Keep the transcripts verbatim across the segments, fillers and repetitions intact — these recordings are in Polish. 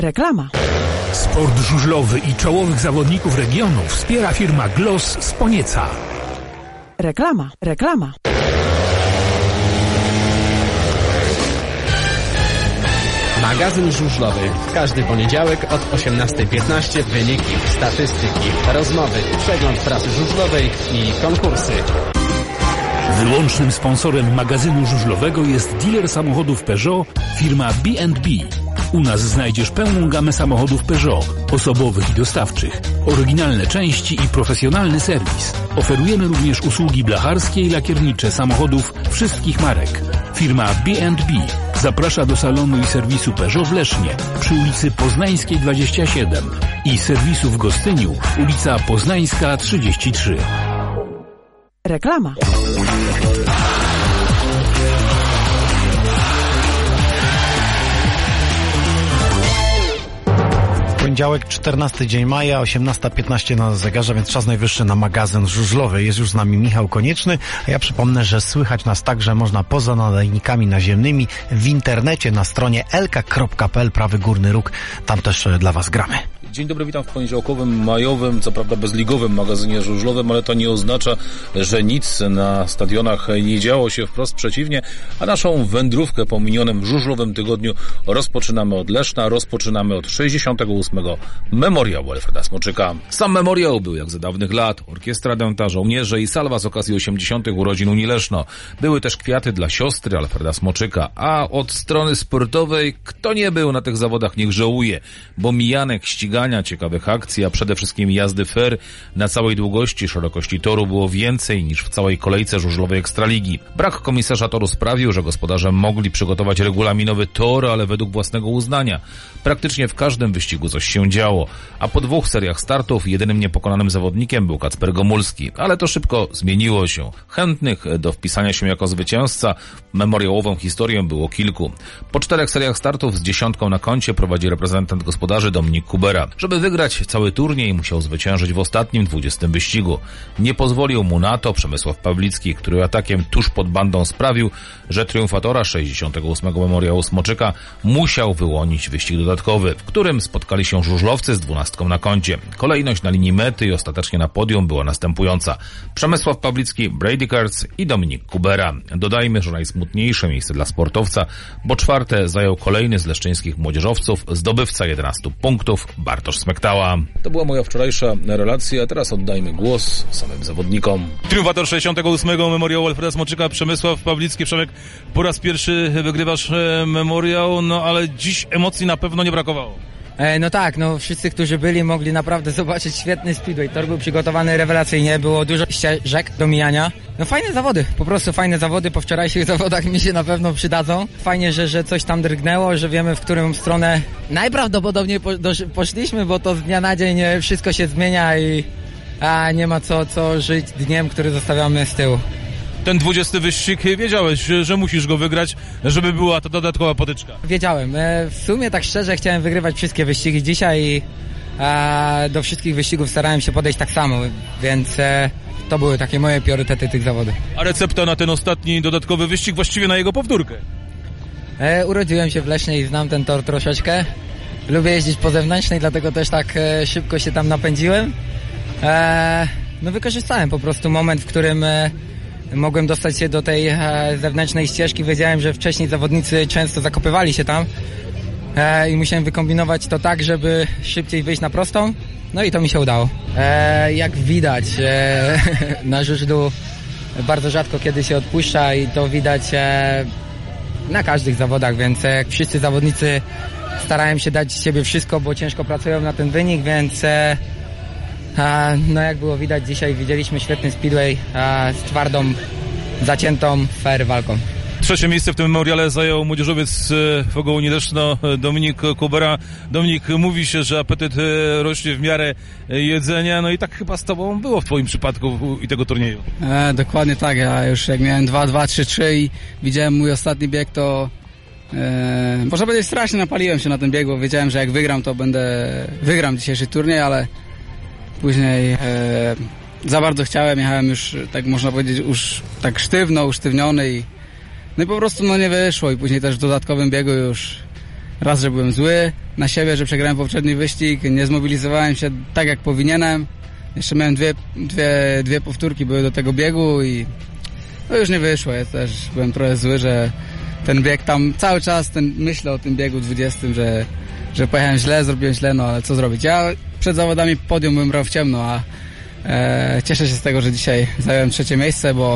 Reklama. Sport żużlowy i czołowych zawodników regionu wspiera firma Gloss z Ponieca. Reklama, reklama. Magazyn żużlowy. W każdy poniedziałek od osiemnastej piętnaście wyniki, statystyki, rozmowy, przegląd prasy żużlowej i konkursy. Wyłącznym sponsorem magazynu żużlowego jest dealer samochodów Peugeot, firma B and B. U nas znajdziesz pełną gamę samochodów Peugeot, osobowych i dostawczych, oryginalne części i profesjonalny serwis. Oferujemy również usługi blacharskie i lakiernicze samochodów wszystkich marek. Firma B and B zaprasza do salonu i serwisu Peugeot w Lesznie przy ulicy Poznańskiej dwadzieścia siedem i serwisu w Gostyniu, ulica Poznańska trzydzieści trzy. Reklama. Poniedziałek, czternasty dzień maja, osiemnasta piętnaście na zegarze, więc czas najwyższy na magazyn żużlowy. Jest już z nami Michał Konieczny, a ja przypomnę, że słychać nas także można poza nadajnikami naziemnymi w internecie na stronie elka kropka pe el, prawy górny róg. Tam też dla Was gramy. Dzień dobry, witam w poniedziałkowym, majowym, co prawda bezligowym magazynie żużlowym, ale to nie oznacza, że nic na stadionach nie działo się, wprost przeciwnie, a naszą wędrówkę po minionym żużlowym tygodniu rozpoczynamy od Leszna, rozpoczynamy od sześćdziesiątego ósmego memoriału Alfreda Smoczyka. Sam memoriał był jak za dawnych lat, orkiestra Dęta, żołnierze i salwa z okazji osiemdziesiątych urodzin Unii Leszno. Były też kwiaty dla siostry Alfreda Smoczyka, a od strony sportowej, kto nie był na tych zawodach, niech żałuje, bo mijanek, ścigania, ciekawych akcji, a przede wszystkim jazdy fair na całej długości, szerokości toru było więcej niż w całej kolejce żużlowej Ekstraligi. Brak komisarza toru sprawił, że gospodarze mogli przygotować regulaminowy tor, ale według własnego uznania. Praktycznie w każdym wyścigu coś się działo, a po dwóch seriach startów jedynym niepokonanym zawodnikiem był Kacper Gomulski, ale to szybko zmieniło się. Chętnych do wpisania się jako zwycięzca w memoriałową historię było kilku. Po czterech seriach startów z dziesiątką na koncie prowadzi reprezentant gospodarzy Dominik Kubera. Żeby wygrać cały turniej, musiał zwyciężyć w ostatnim dwudziestym wyścigu. Nie pozwolił mu na to Przemysław Pawlicki, który atakiem tuż pod bandą sprawił, że triumfatora sześćdziesiątego ósmego memoriału Smoczyka musiał wyłonić wyścig dodatkowy, w którym spotkali się żużlowcy z dwunastką na koncie. Kolejność na linii mety i ostatecznie na podium była następująca: Przemysław Pawlicki, Brady Kurtz i Dominik Kubera. Dodajmy, że najsmutniejsze miejsce dla sportowca, bo czwarte zajął kolejny z leszczyńskich młodzieżowców, zdobywca jedenastu punktów, Bartosz Smektała. To była moja wczorajsza relacja, a teraz oddajmy głos samym zawodnikom. Triumfator sześćdziesiątego ósmego memoriału Alfreda Smoczyka, Przemysław Pawlicki. Przemek, po raz pierwszy wygrywasz memoriał, no ale dziś emocji na pewno nie brakowało. E, no tak, no wszyscy, którzy byli, mogli naprawdę zobaczyć świetny speedway. Tor był przygotowany rewelacyjnie, było dużo ścieżek do mijania. No fajne zawody, po prostu fajne zawody, po wczorajszych zawodach mi się na pewno przydadzą. Fajnie, że, że coś tam drgnęło, że wiemy, w którą stronę najprawdopodobniej po, do, poszliśmy, bo to z dnia na dzień wszystko się zmienia i a, nie ma co, co żyć dniem, który zostawiamy z tyłu. Ten dwudziesty wyścig, wiedziałeś, że musisz go wygrać, żeby była to dodatkowa potyczka. Wiedziałem. W sumie tak szczerze chciałem wygrywać wszystkie wyścigi dzisiaj i do wszystkich wyścigów starałem się podejść tak samo, więc to były takie moje priorytety tych zawodów. A recepta na ten ostatni dodatkowy wyścig, właściwie na jego powtórkę? Urodziłem się w Lesznie i znam ten tor troszeczkę. Lubię jeździć po zewnętrznej, dlatego też tak szybko się tam napędziłem. No wykorzystałem po prostu moment, w którym mogłem dostać się do tej e, zewnętrznej ścieżki. Wiedziałem, że wcześniej zawodnicy często zakopywali się tam e, i musiałem wykombinować to tak, żeby szybciej wyjść na prostą. No i to mi się udało. E, jak widać, e, na żużlu bardzo rzadko kiedy się odpuszcza i to widać e, na każdych zawodach, więc e, wszyscy zawodnicy starają się dać z siebie wszystko, bo ciężko pracują na ten wynik, więc e, e, no jak było widać dzisiaj, widzieliśmy świetny speedway e, z twardą, zaciętą, fair walką. Trzecie miejsce w tym memoriale zajął młodzieżowiec Fogo Unii Leszno Dominik Kubera. Dominik, mówi się, że apetyt rośnie w miarę jedzenia, no i tak chyba z tobą było w twoim przypadku i tego turnieju. E, dokładnie tak, ja już jak miałem dwa dwa, trzy trzy i widziałem mój ostatni bieg, to e, można powiedzieć strasznie napaliłem się na ten bieg, bo wiedziałem, że jak wygram, to będę, wygram dzisiejszy turniej, ale później e, za bardzo chciałem, jechałem już, tak można powiedzieć, już tak sztywno, usztywniony i no i po prostu no nie wyszło i później też w dodatkowym biegu już raz, że byłem zły na siebie, że przegrałem poprzedni wyścig, nie zmobilizowałem się tak jak powinienem. Jeszcze miałem dwie, dwie, dwie powtórki były do tego biegu i to już nie wyszło. Ja też byłem trochę zły, że ten bieg tam cały czas ten, myślę o tym biegu dwudziestym, że, że pojechałem źle, zrobiłem źle, no ale co zrobić? Ja przed zawodami podium bym brał w ciemno, a e, cieszę się z tego, że dzisiaj zająłem trzecie miejsce, bo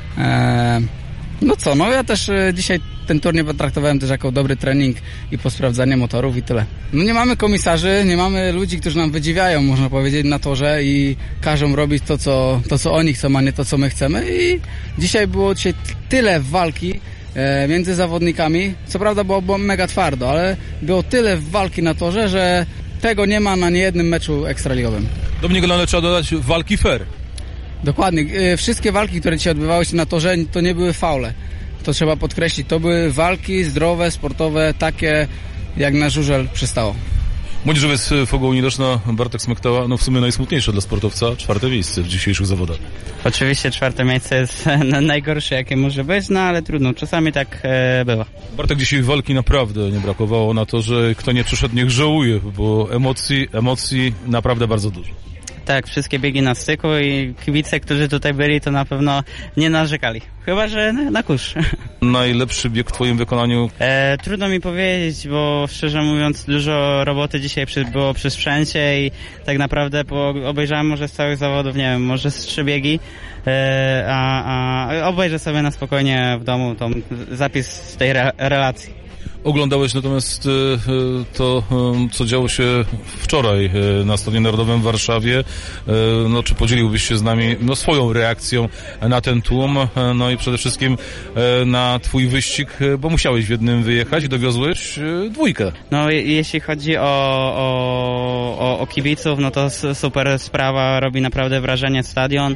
e, no co, no ja też e, dzisiaj ten turniej potraktowałem też jako dobry trening i posprawdzanie motorów i tyle. No nie mamy komisarzy, nie mamy ludzi, którzy nam wydziwiają, można powiedzieć, na torze i każą robić to, co, to, co oni chcą, a nie to, co my chcemy i dzisiaj było dzisiaj tyle walki e, między zawodnikami, co prawda było, było mega twardo, ale było tyle walki na torze, że tego nie ma na niejednym meczu ekstraligowym. Dominik, ale trzeba dodać walki fair. Dokładnie. E, wszystkie walki, które dzisiaj odbywały się na torze, to nie były faule. To trzeba podkreślić. To były walki zdrowe, sportowe, takie jak na żużel przystało. Młodzieżowiec Fogołni Leszna, Bartek Smektała, no w sumie najsmutniejsze dla sportowca, czwarte miejsce w dzisiejszych zawodach. Oczywiście czwarte miejsce jest najgorsze, jakie może być, no ale trudno, czasami tak e, bywa. Bartek, dzisiaj walki naprawdę nie brakowało na to, że kto nie przyszedł, niech żałuje, bo emocji, emocji naprawdę bardzo dużo. Tak, wszystkie biegi na styku i kibice, którzy tutaj byli, to na pewno nie narzekali. Chyba że na, na kurz. Najlepszy bieg w twoim wykonaniu? E, trudno mi powiedzieć, bo szczerze mówiąc dużo roboty dzisiaj przy, było przy sprzęcie i tak naprawdę po, obejrzałem może z całych zawodów, nie wiem, może z trzy biegi, e, a, a obejrzę sobie na spokojnie w domu tą zapis z tej re, relacji. Oglądałeś natomiast to, co działo się wczoraj na Stadionie Narodowym w Warszawie. No, czy podzieliłbyś się z nami no, swoją reakcją na ten tłum, no i przede wszystkim na twój wyścig, bo musiałeś w jednym wyjechać i dowiozłeś dwójkę. No jeśli chodzi o, o, o, o kibiców, no to super sprawa, robi naprawdę wrażenie stadion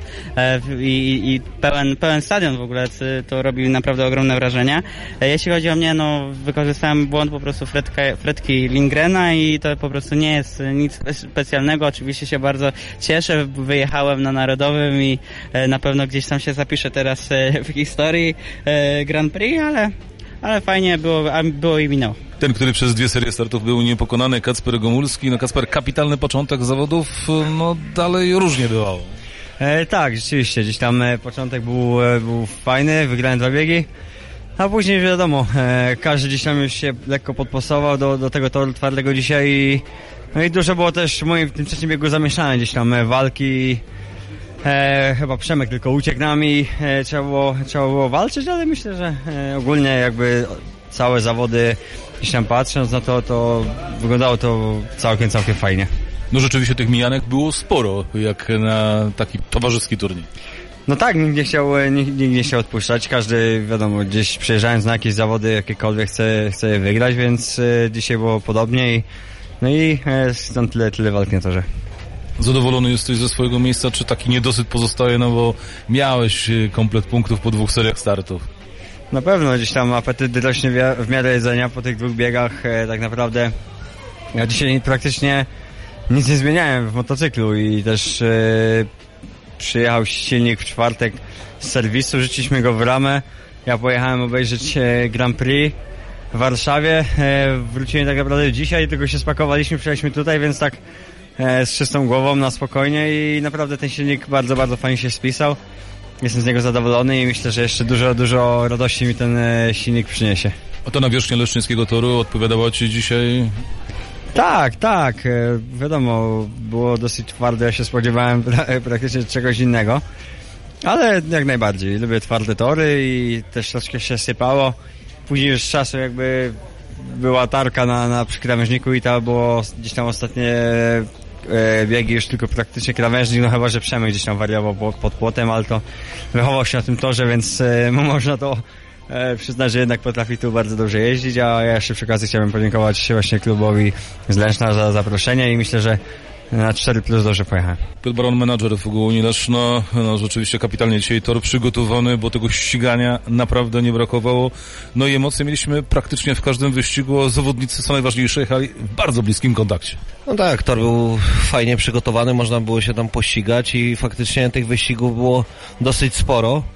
i, i pełen, pełen stadion w ogóle, to robi naprawdę ogromne wrażenie. Jeśli chodzi o mnie, no wykorzystałem błąd po prostu Fredka, Fredki Lindgrena i to po prostu nie jest nic specjalnego. Oczywiście się bardzo cieszę. Wyjechałem na Narodowym i na pewno gdzieś tam się zapiszę teraz w historii Grand Prix, ale, ale fajnie było, było i minęło. Ten, który przez dwie serie startów był niepokonany, Kacper Gomulski. No Kacper, kapitalny początek zawodów, no dalej różnie bywało. E, tak, rzeczywiście, gdzieś tam e, początek był, e, był fajny, wygrałem dwa biegi. A później wiadomo, e, każdy gdzieś tam już się lekko podpasował do, do tego toru twardego dzisiaj i, no i dużo było też w moim w tym trzecim biegu zamieszane gdzieś tam e, walki, e, chyba Przemek tylko uciekł nami, e, trzeba, było, trzeba było walczyć, ale myślę, że e, ogólnie jakby całe zawody gdzieś tam patrząc na to, to wyglądało to całkiem, całkiem fajnie. No rzeczywiście tych mijanek było sporo, jak na taki towarzyski turniej. No tak, nikt nie chciał, nikt, nikt nie chciał odpuszczać, każdy wiadomo, gdzieś przejeżdżając na jakieś zawody jakiekolwiek chce, chce je wygrać, więc e, dzisiaj było podobnie i no i e, stąd tyle, tyle walk na torze. Zadowolony jesteś ze swojego miejsca, czy taki niedosyt pozostaje, no bo miałeś komplet punktów po dwóch seriach startów? Na pewno gdzieś tam apetyt rośnie w miarę jedzenia po tych dwóch biegach, e, tak naprawdę ja dzisiaj praktycznie nic nie zmieniałem w motocyklu i też e, przyjechał silnik w czwartek z serwisu, rzuciliśmy go w ramę, ja pojechałem obejrzeć e, Grand Prix w Warszawie, e, wróciłem tak naprawdę dzisiaj, tylko się spakowaliśmy, przyjechaliśmy tutaj, więc tak e, z czystą głową, na spokojnie i naprawdę ten silnik bardzo, bardzo fajnie się spisał. Jestem z niego zadowolony i myślę, że jeszcze dużo, dużo radości mi ten e, silnik przyniesie. A to nawierzchnia Leszczyńskiego Toru odpowiadała ci dzisiaj? Tak, tak, e, wiadomo, było dosyć twarde, ja się spodziewałem pra, praktycznie czegoś innego, ale jak najbardziej, lubię twarde tory i też troszkę się sypało. Później już z czasu jakby była tarka na, na przy krawężniku i to było gdzieś tam ostatnie e, biegi już tylko praktycznie krawężnik, no chyba, że Przemek gdzieś tam wariował pod, pod płotem, ale to wychował się na tym torze, więc e, można to e, przyznać, że jednak potrafi tu bardzo dobrze jeździć, a ja jeszcze przy okazji chciałbym podziękować właśnie klubowi z Leszna za zaproszenie i myślę, że na cztery plus dobrze pojechałem. Piotr Baron, menadżer Fogołni Leszno, no rzeczywiście kapitalnie dzisiaj tor przygotowany, bo tego ścigania naprawdę nie brakowało. No i emocje mieliśmy praktycznie w każdym wyścigu, zawodnicy co najważniejsze jechali w bardzo bliskim kontakcie. No tak, tor był fajnie przygotowany, można było się tam pościgać i faktycznie tych wyścigów było dosyć sporo.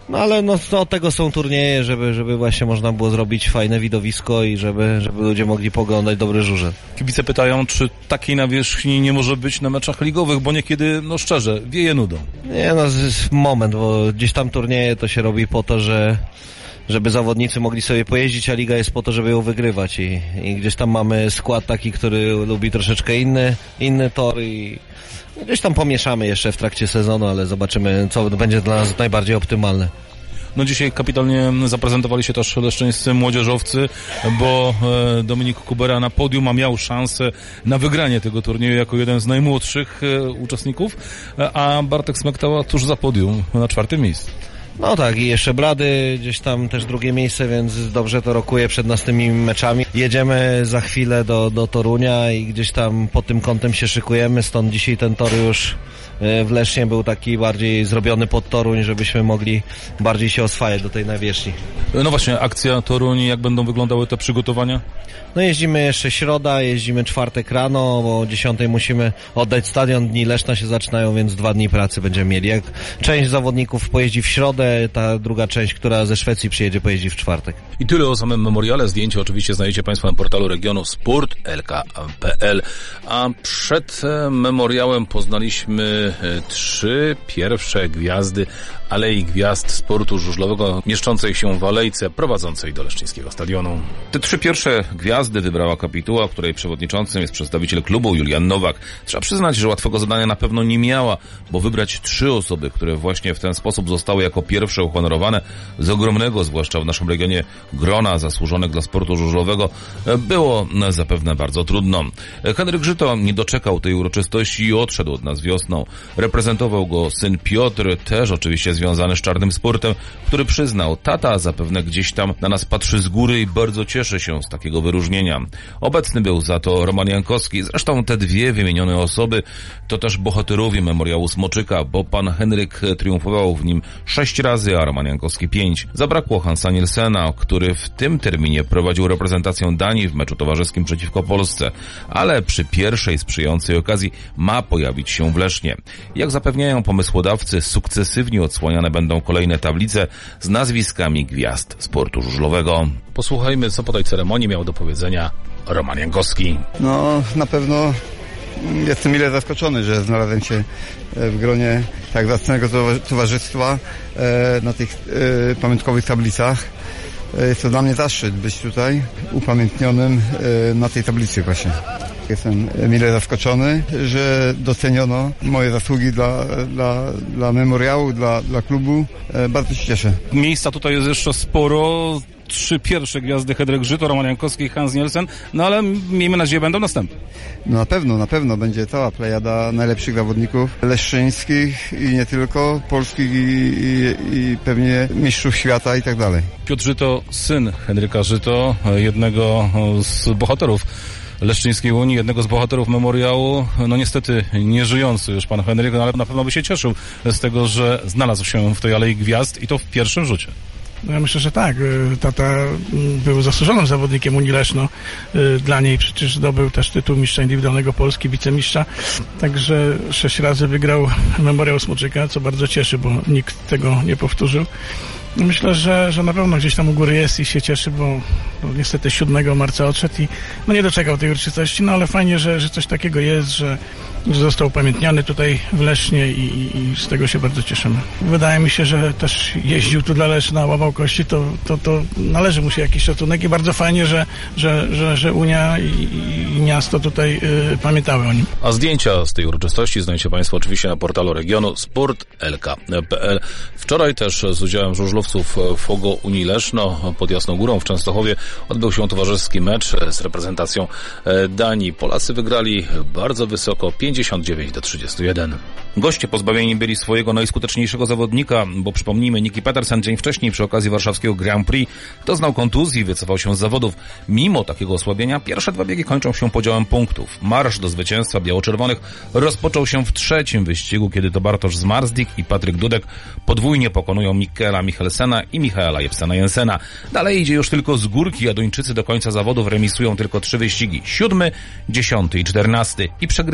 No ale no, no od tego są turnieje, żeby, żeby właśnie można było zrobić fajne widowisko i żeby, żeby ludzie mogli poglądać dobre żuże. Kibice pytają, czy takiej nawierzchni nie może być na meczach ligowych, bo niekiedy, no szczerze, wieje nudą. Nie no, z, moment, bo gdzieś tam turnieje to się robi po to, że żeby zawodnicy mogli sobie pojeździć, a liga jest po to, żeby ją wygrywać i, i gdzieś tam mamy skład taki, który lubi troszeczkę inny, inny tor i gdzieś tam pomieszamy jeszcze w trakcie sezonu, ale zobaczymy, co będzie dla nas najbardziej optymalne. No dzisiaj kapitalnie zaprezentowali się też leszczyńscy młodzieżowcy, bo Dominik Kubera na podium, a miał szansę na wygranie tego turnieju jako jeden z najmłodszych uczestników, a Bartek Smektała tuż za podium na czwartym miejscu. No tak, i jeszcze Blady, gdzieś tam też drugie miejsce, więc dobrze to rokuje przed nas tymi meczami. Jedziemy za chwilę do, do Torunia i gdzieś tam pod tym kątem się szykujemy, stąd dzisiaj ten tor już w Lesznie był taki bardziej zrobiony pod Toruń, żebyśmy mogli bardziej się oswajać do tej nawierzchni. No właśnie, akcja Toruń, jak będą wyglądały te przygotowania? No jeździmy jeszcze środa, jeździmy czwartek rano, bo o dziesiątej musimy oddać stadion, dni Leszna się zaczynają, więc dwa dni pracy będziemy mieli. Jak część zawodników pojeździ w środę, ta druga część, która ze Szwecji przyjedzie, pojeździ w czwartek. I tyle o samym memoriale. Zdjęcie oczywiście znajdziecie Państwo na portalu regionu sport kropka l k kropka p l. A przed memoriałem poznaliśmy trzy pierwsze gwiazdy Alei Gwiazd Sportu Żużlowego mieszczącej się w alejce prowadzącej do Leszczyńskiego Stadionu. Te trzy pierwsze gwiazdy wybrała kapituła, której przewodniczącym jest przedstawiciel klubu Julian Nowak. Trzeba przyznać, że łatwego zadania na pewno nie miała, bo wybrać trzy osoby, które właśnie w ten sposób zostały jako pierwsze uhonorowane z ogromnego, zwłaszcza w naszym regionie, grona zasłużonych dla sportu żużlowego, było zapewne bardzo trudno. Henryk Żyto nie doczekał tej uroczystości i odszedł od nas wiosną. Reprezentował go syn Piotr, też oczywiście związany z czarnym sportem, który przyznał, tata zapewne gdzieś tam na nas patrzy z góry i bardzo cieszy się z takiego wyróżnienia. Obecny był za to Roman Jankowski. Zresztą te dwie wymienione osoby to też bohaterowie memoriału Smoczyka, bo pan Henryk triumfował w nim sześć razy, a Roman Jankowski pięć. Zabrakło Hansa Nielsena, który w tym terminie prowadził reprezentację Danii w meczu towarzyskim przeciwko Polsce, ale przy pierwszej sprzyjającej okazji ma pojawić się w Lesznie. Jak zapewniają pomysłodawcy, sukcesywnie odsłaniane będą kolejne tablice z nazwiskami gwiazd sportu żużlowego. Posłuchajmy, co po tej ceremonii miał do powiedzenia Roman Jankowski. No, na pewno jestem mile zaskoczony, że znalazłem się w gronie tak zacnego towarzystwa na tych pamiątkowych tablicach. Jest to dla mnie zaszczyt być tutaj upamiętnionym na tej tablicy właśnie. Jestem mile zaskoczony, że doceniono moje zasługi dla, dla, dla memoriału, dla, dla klubu. Bardzo się cieszę. Miejsca tutaj jest jeszcze sporo. Trzy pierwsze gwiazdy: Henryk Żyto, Roman Jankowski i Hans Nielsen, no ale miejmy nadzieję, będą następne. No na pewno, na pewno będzie cała plejada najlepszych zawodników leszczyńskich i nie tylko, polskich i, i, i pewnie mistrzów świata i tak dalej. Piotr Żyto, syn Henryka Żyto, jednego z bohaterów Leszczyńskiej Unii, jednego z bohaterów memoriału, no niestety nieżyjący już pan Henryk, no ale na pewno by się cieszył z tego, że znalazł się w tej Alei Gwiazd i to w pierwszym rzucie. No ja myślę, że tak. Tata był zasłużonym zawodnikiem Unii Leszno. Dla niej przecież zdobył też tytuł mistrza indywidualnego Polski, wicemistrza. Także sześć razy wygrał memoriał Smoczyka, co bardzo cieszy, bo nikt tego nie powtórzył. Myślę, że, że na pewno gdzieś tam u góry jest i się cieszy, bo no, niestety siódmego marca odszedł i no, nie doczekał tej uroczystości, no ale fajnie, że, że coś takiego jest, że, że został upamiętniony tutaj w Lesznie i, i, i z tego się bardzo cieszymy. Wydaje mi się, że też jeździł tu dla Leszna, łamał kości, to, to, to należy mu się jakiś szacunek i bardzo fajnie, że, że, że, że Unia i, i miasto tutaj y, pamiętały o nim. A zdjęcia z tej uroczystości znajdziecie Państwo oczywiście na portalu regionu sport kropka l k kropka p l. Wczoraj też z udziałem żużlowców Fogo Unii Leszno pod Jasną Górą w Częstochowie odbył się towarzyski mecz z reprezentacją Danii. Polacy wygrali bardzo wysoko, pięćdziesiąt dziewięć do trzydziestu jeden. Goście pozbawieni byli swojego najskuteczniejszego zawodnika, bo przypomnijmy, Niki Petersen dzień wcześniej przy okazji warszawskiego Grand Prix doznał kontuzji, wycofał się z zawodów. Mimo takiego osłabienia pierwsze dwa biegi kończą się podziałem punktów. Marsz do zwycięstwa biało-czerwonych rozpoczął się w trzecim wyścigu, kiedy to Bartosz Zmarzlik i Patryk Dudek podwójnie pokonują Mikkela Michelsena i Michaela Jepsena-Jensena. Dalej idzie już tylko z górki, a Duńczycy do końca zawodów remisują tylko trzy wyścigi. Siódmy, dziesiąty i czternasty i przegrywają ostatecznie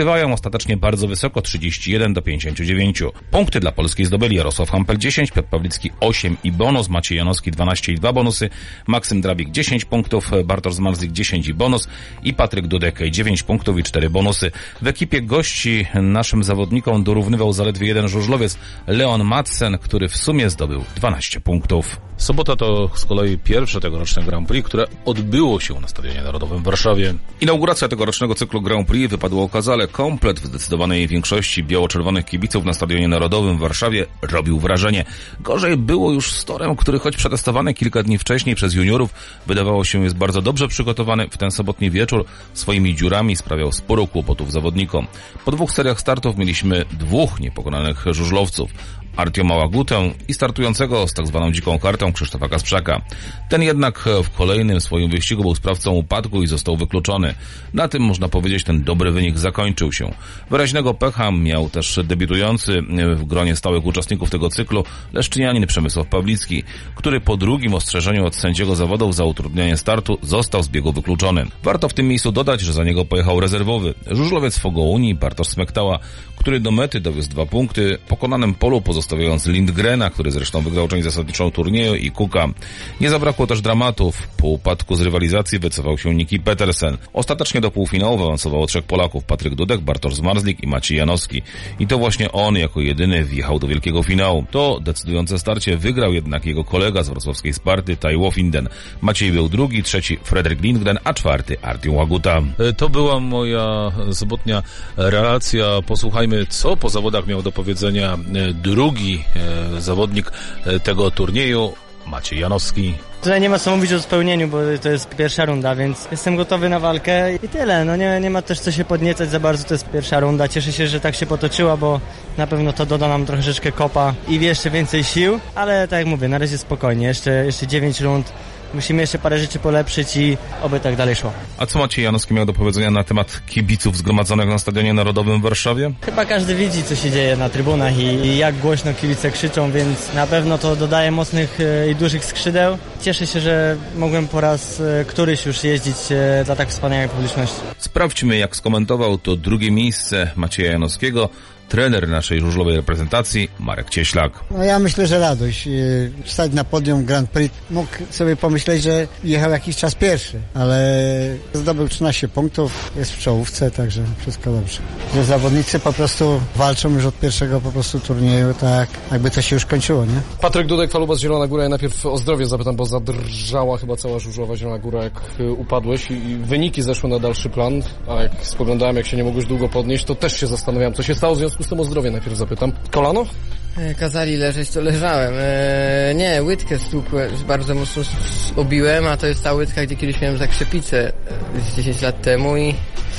ostatecznie bardzo wysoko, trzydzieści jeden do pięćdziesięciu dziewięciu. Punkty dla Polski zdobyli Jarosław Hampel dziesięć, Piotr Pawlicki osiem i bonus, Maciej Janowski dwanaście i dwa bonusy, Maksym Drabik dziesięć punktów, Bartosz Zmarzlik dziesięć i bonus i Patryk Dudek dziewięć punktów i cztery bonusy. W ekipie gości naszym zawodnikom dorównywał zaledwie jeden żużlowiec, Leon Madsen, który w sumie zdobył dwanaście punktów. Sobota to z kolei pierwsze tegoroczne Grand Prix, które odbyło się na Stadionie Narodowym w Warszawie. Inauguracja tegorocznego cyklu Grand Prix wypadła okazale. Komplet w zdecydowanej większości biało-czerwonych kibiców na Stadionie Narodowym w Warszawie robił wrażenie. Gorzej było już z torem, który choć przetestowany kilka dni wcześniej przez juniorów, wydawało się jest bardzo dobrze przygotowany. W ten sobotni wieczór swoimi dziurami sprawiał sporo kłopotów zawodnikom. Po dwóch seriach startów mieliśmy dwóch niepokonanych żużlowców. Artioma Łagutę i startującego z tak zwaną dziką kartą Krzysztofa Kasprzaka. Ten jednak w kolejnym swoim wyścigu był sprawcą upadku i został wykluczony. Na tym, można powiedzieć, ten dobry wynik zakończył się. Wyraźnego pecha miał też debiutujący w gronie stałych uczestników tego cyklu leszczynianin Przemysław Pawlicki, który po drugim ostrzeżeniu od sędziego zawodów za utrudnianie startu został z biegu wykluczony. Warto w tym miejscu dodać, że za niego pojechał rezerwowy żużlowiec Fogouni Bartosz Smektała, który do mety dowiózł dwa punkty, pokonanym polu pozostawiając Lindgrena, który zresztą wygrał część zasadniczą turnieju, i Kuka. Nie zabrakło też dramatów. Po upadku z rywalizacji wycofał się Niki Petersen. Ostatecznie do półfinału awansowało trzech Polaków: Patryk Dudek, Bartosz Zmarzlik i Maciej Janowski. I to właśnie on jako jedyny wjechał do wielkiego finału. To decydujące starcie wygrał jednak jego kolega z wrocławskiej Sparty, Tai Wofinden. Maciej był drugi, trzeci Fredrik Lindgren, a czwarty Artiom Łaguta. To była moja sobotnia relacja. Posłuchajmy, co po zawodach miał do powiedzenia drugi zawodnik tego turnieju, Maciej Janowski. Tutaj nie ma co mówić o spełnieniu, bo to jest pierwsza runda, więc jestem gotowy na walkę i tyle. No nie, nie ma też co się podniecać za bardzo, to jest pierwsza runda. Cieszę się, że tak się potoczyła, bo na pewno to doda nam troszeczkę kopa i jeszcze więcej sił, ale tak jak mówię, na razie spokojnie, jeszcze, jeszcze dziewięć rund. Musimy jeszcze parę rzeczy polepszyć i oby tak dalej szło. A co Maciej Janowski miał do powiedzenia na temat kibiców zgromadzonych na Stadionie Narodowym w Warszawie? Chyba każdy widzi, co się dzieje na trybunach i, i jak głośno kibice krzyczą, więc na pewno to dodaje mocnych i dużych skrzydeł. Cieszę się, że mogłem po raz któryś już jeździć dla tak wspaniałej publiczności. Sprawdźmy, jak skomentował to drugie miejsce Macieja Janowskiego trener naszej żużlowej reprezentacji Marek Cieślak. No ja myślę, że radość. Wstać na podium Grand Prix. Mógł sobie pomyśleć, że jechał jakiś czas pierwszy, ale zdobył trzynaście punktów, jest w czołówce, także wszystko dobrze. Że zawodnicy po prostu walczą już od pierwszego po prostu turnieju, tak jakby to się już kończyło, nie? Patryk Dudek, Falubas Zielona Góra. Ja najpierw o zdrowie zapytam, bo zadrżała chyba cała żużlowa Zielona Góra, jak upadłeś i wyniki zeszły na dalszy plan, a jak spoglądałem, jak się nie mogłeś długo podnieść, to też się zastanawiałem, co się stało. W związku z tym o zdrowie najpierw zapytam. Kolano? Kazali leżeć, to leżałem. Eee, nie, łydkę stukłem, bardzo mocno obiłem, a to jest ta łydka, gdzie kiedyś miałem zakrzepicę z dziesięć lat temu i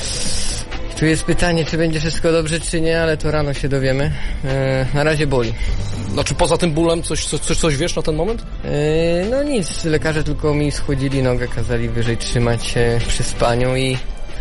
tu jest pytanie, czy będzie wszystko dobrze, czy nie, ale to rano się dowiemy. Eee, na razie boli. Znaczy poza tym bólem coś, coś, coś wiesz na ten moment? Eee, no nic, lekarze tylko mi schodzili nogę, kazali wyżej trzymać się przy spaniu i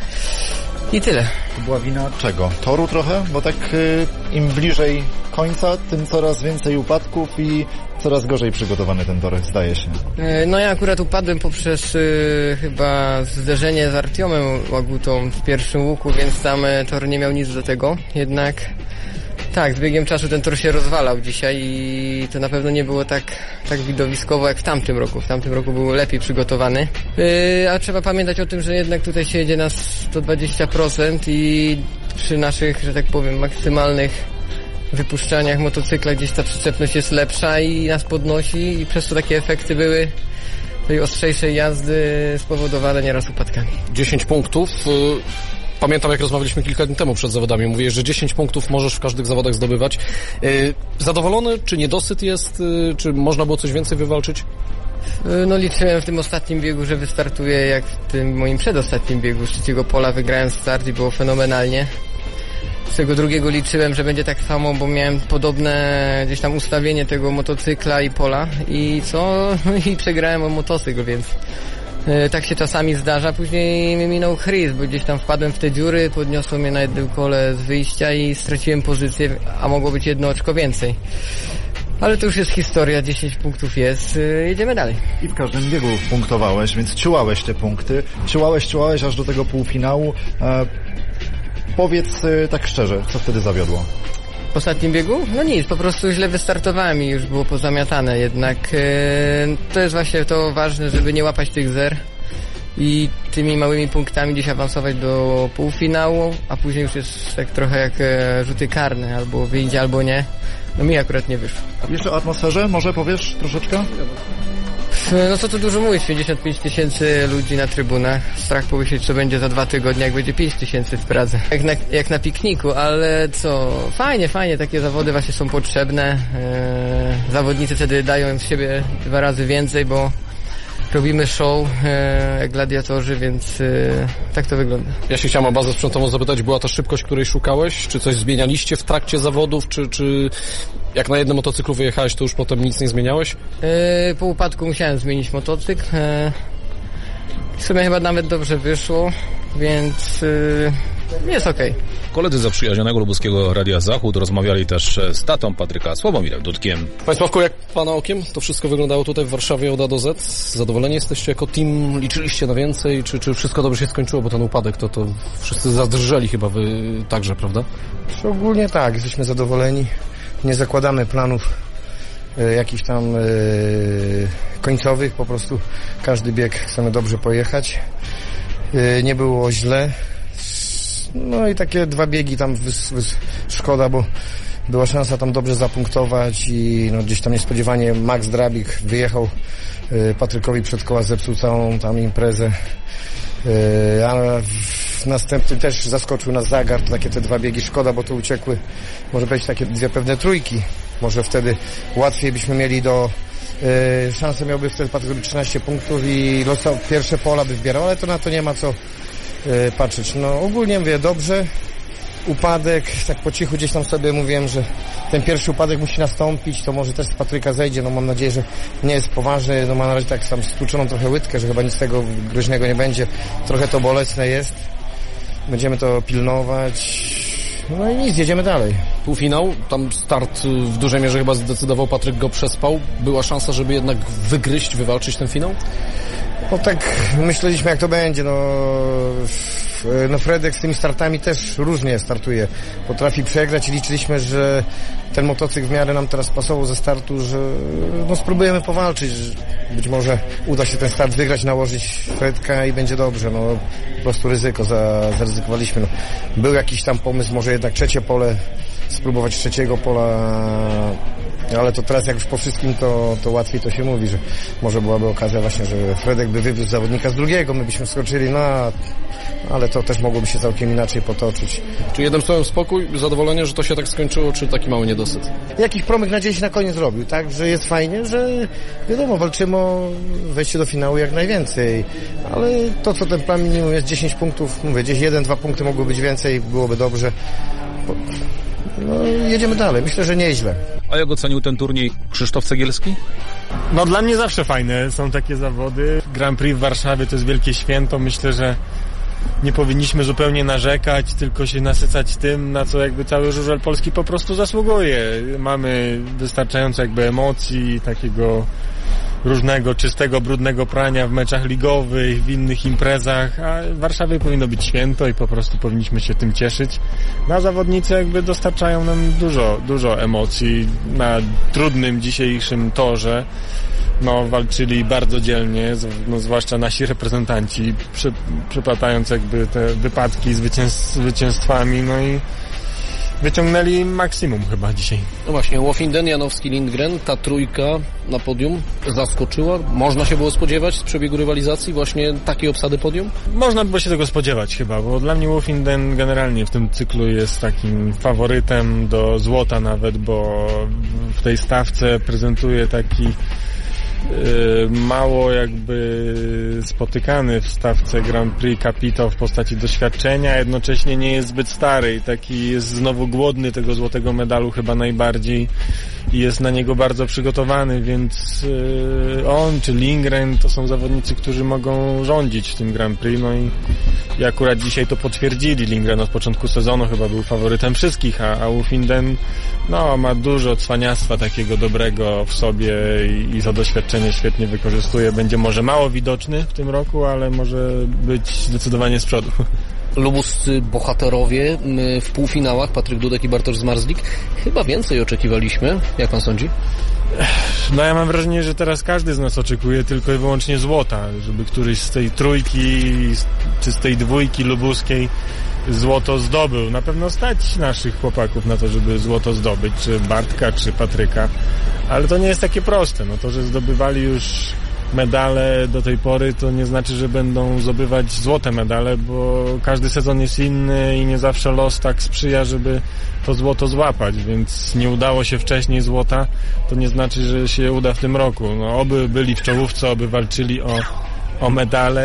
I tyle. To była wina czego? Toru trochę? Bo tak y, im bliżej końca, tym coraz więcej upadków i coraz gorzej przygotowany ten tor, zdaje się. Y, no ja akurat upadłem poprzez y, chyba zderzenie z Artiomem Łagutą w pierwszym łuku, więc tam y, tor nie miał nic do tego. Jednak tak, z biegiem czasu ten tor się rozwalał dzisiaj i to na pewno nie było tak, tak widowiskowo jak w tamtym roku. W tamtym roku był lepiej przygotowany. Yy, a trzeba pamiętać o tym, że jednak tutaj się jedzie na sto dwadzieścia procent i przy naszych, że tak powiem, maksymalnych wypuszczaniach motocykla gdzieś ta przyczepność jest lepsza i nas podnosi i przez to takie efekty były tej ostrzejszej jazdy spowodowane nieraz upadkami. dziesięć punktów. Pamiętam, jak rozmawialiśmy kilka dni temu przed zawodami. Mówiłeś, że dziesięć punktów możesz w każdych zawodach zdobywać. Yy, zadowolony? Czy niedosyt jest? Yy, czy można było coś więcej wywalczyć? Yy, no liczyłem w tym ostatnim biegu, że wystartuję jak w tym moim przedostatnim biegu. Z trzeciego pola wygrałem start i było fenomenalnie. Z tego drugiego liczyłem, że będzie tak samo, bo miałem podobne gdzieś tam ustawienie tego motocykla i pola. I co? I przegrałem o motocykl, więc... tak się czasami zdarza, później mi minął Chris, bo gdzieś tam wpadłem w te dziury, podniosło mnie na jednym kole z wyjścia i straciłem pozycję, a mogło być jedno oczko więcej. Ale to już jest historia, dziesięć punktów jest, jedziemy dalej. I w każdym biegu punktowałeś, więc ciułałeś te punkty, ciułałeś, ciułałeś aż do tego półfinału. Powiedz y, tak szczerze, co wtedy zawiodło? W ostatnim biegu? No nic, po prostu źle wystartowałem i już było pozamiatane, jednak e, to jest właśnie to ważne, żeby nie łapać tych zer i tymi małymi punktami gdzieś awansować do półfinału, a później już jest tak trochę jak e, rzuty karne, albo wyjdzie, albo nie. No mi akurat nie wyszło. Jeszcze o atmosferze może powiesz troszeczkę? No co tu dużo mówić, pięćdziesiąt pięć tysięcy ludzi na trybunach. Strach pomyśleć, co będzie za dwa tygodnie, jak będzie pięć tysięcy w Pradze. Jak na, jak na pikniku, ale co, fajnie, fajnie, takie zawody właśnie są potrzebne. Eee, zawodnicy wtedy dają z siebie dwa razy więcej, bo robimy show e, jak gladiatorzy, więc e, tak to wygląda. Ja się chciałem o bazę sprzętową zapytać, była to szybkość, której szukałeś? Czy coś zmienialiście w trakcie zawodów? Czy, czy jak na jednym motocyklu wyjechałeś, to już potem nic nie zmieniałeś? E, po upadku musiałem zmienić motocykl. E, w sumie chyba nawet dobrze wyszło, więc e, jest okej. Okay. Koledzy zaprzyjaźnionego lubuskiego Radia Zachód rozmawiali też z tatą Patryka, Sławomirem Dudkiem. Panie Sławku, jak pana okiem to wszystko wyglądało tutaj w Warszawie od A do Z? Zadowoleni jesteście jako team? Liczyliście na więcej? Czy, czy wszystko dobrze się skończyło? Bo ten upadek to, to wszyscy zadrżeli chyba, wy także, prawda? Ogólnie tak, jesteśmy zadowoleni. Nie zakładamy planów e, jakichś tam e, końcowych, po prostu każdy bieg chcemy dobrze pojechać. E, nie było źle. No i takie dwa biegi tam wys, wys, szkoda, bo była szansa tam dobrze zapunktować i no gdzieś tam niespodziewanie Max Drabik wyjechał y, Patrykowi przed koła, zepsuł całą tam imprezę, y, a w następnym też zaskoczył nas Zagar. Takie te dwa biegi szkoda, bo to uciekły, może być takie dwie pewne trójki, może wtedy łatwiej byśmy mieli do y, szansę miałby wtedy Patryk trzynaście punktów i losał, pierwsze pola by zbierał, ale to na to nie ma co patrzeć. No ogólnie mówię, dobrze. Upadek, tak po cichu gdzieś tam sobie mówiłem, że ten pierwszy upadek musi nastąpić, to może też z Patryka zejdzie, no mam nadzieję, że nie jest poważny, no ma na razie tak sam stłuczoną trochę łydkę, że chyba nic tego groźnego nie będzie. Trochę to bolesne jest. Będziemy to pilnować. No i nic, jedziemy dalej. Półfinał, tam start w dużej mierze chyba zdecydował, Patryk go przespał. Była szansa, żeby jednak wygryźć, wywalczyć ten finał? No tak myśleliśmy, jak to będzie. No, no Fredek z tymi startami też różnie startuje. Potrafi przegrać i liczyliśmy, że ten motocykl w miarę nam teraz pasował ze startu, że no spróbujemy powalczyć. Być może uda się ten start wygrać, nałożyć Fredka i będzie dobrze. No po prostu ryzyko za, zaryzykowaliśmy. No, był jakiś tam pomysł, może jednak trzecie pole, spróbować trzeciego pola, ale to teraz jak już po wszystkim to, to łatwiej to się mówi, że może byłaby okazja właśnie, że Fredek by wywiózł zawodnika z drugiego, my byśmy skoczyli, no ale to też mogłoby się całkiem inaczej potoczyć. Czy jednym słowem spokój, zadowolenie, że to się tak skończyło, czy taki mały niedosyt? Jakiś promyk nadziei się na koniec zrobił, tak, że jest fajnie, że wiadomo, walczymy o wejście do finału jak najwięcej, ale to co ten plan minimum jest dziesięć punktów, mówię, gdzieś jeden, dwa punkty mogły być więcej, byłoby dobrze. No, jedziemy dalej. Myślę, że nieźle. A jak ocenił ten turniej Krzysztof Cegielski? No dla mnie zawsze fajne są takie zawody. Grand Prix w Warszawie to jest wielkie święto. Myślę, że nie powinniśmy zupełnie narzekać, tylko się nasycać tym, na co jakby cały żużel polski po prostu zasługuje. Mamy wystarczająco jakby emocji, takiego różnego czystego, brudnego prania w meczach ligowych, w innych imprezach, a w Warszawie powinno być święto i po prostu powinniśmy się tym cieszyć. No a zawodnicy jakby dostarczają nam dużo, dużo emocji na trudnym dzisiejszym torze. No, walczyli bardzo dzielnie, no, zwłaszcza nasi reprezentanci, przy, przyplatając jakby te wypadki zwycięz, zwycięstwami, no i wyciągnęli maksimum chyba dzisiaj. No właśnie, Łofinden, Janowski, Lindgren, ta trójka na podium zaskoczyła? Można się było spodziewać z przebiegu rywalizacji właśnie takiej obsady podium? Można było się tego spodziewać chyba, bo dla mnie Łofinden generalnie w tym cyklu jest takim faworytem do złota nawet, bo w tej stawce prezentuje taki mało jakby spotykany w stawce Grand Prix kapitał w postaci doświadczenia, jednocześnie nie jest zbyt stary i taki jest znowu głodny tego złotego medalu chyba najbardziej i jest na niego bardzo przygotowany, więc on czy Lindgren to są zawodnicy, którzy mogą rządzić w tym Grand Prix, no i, i akurat dzisiaj to potwierdzili. Lindgren od początku sezonu chyba był faworytem wszystkich, a, a Łofinden no, ma dużo cwaniactwa takiego dobrego w sobie i, i to doświadczenie świetnie wykorzystuje. Będzie może mało widoczny w tym roku, ale może być zdecydowanie z przodu. lubuscy bohaterowie w półfinałach, Patryk Dudek i Bartosz Zmarzlik. Chyba więcej oczekiwaliśmy. Jak pan sądzi? No ja mam wrażenie, że teraz każdy z nas oczekuje tylko i wyłącznie złota, żeby któryś z tej trójki czy z tej dwójki lubuskiej złoto zdobył. Na pewno stać naszych chłopaków na to, żeby złoto zdobyć, czy Bartka, czy Patryka, ale to nie jest takie proste. No to, że zdobywali już medale do tej pory, to nie znaczy, że będą zdobywać złote medale, bo każdy sezon jest inny i nie zawsze los tak sprzyja, żeby to złoto złapać, więc nie udało się wcześniej złota, to nie znaczy, że się uda w tym roku. No, oby byli w czołówce, oby walczyli o, o medale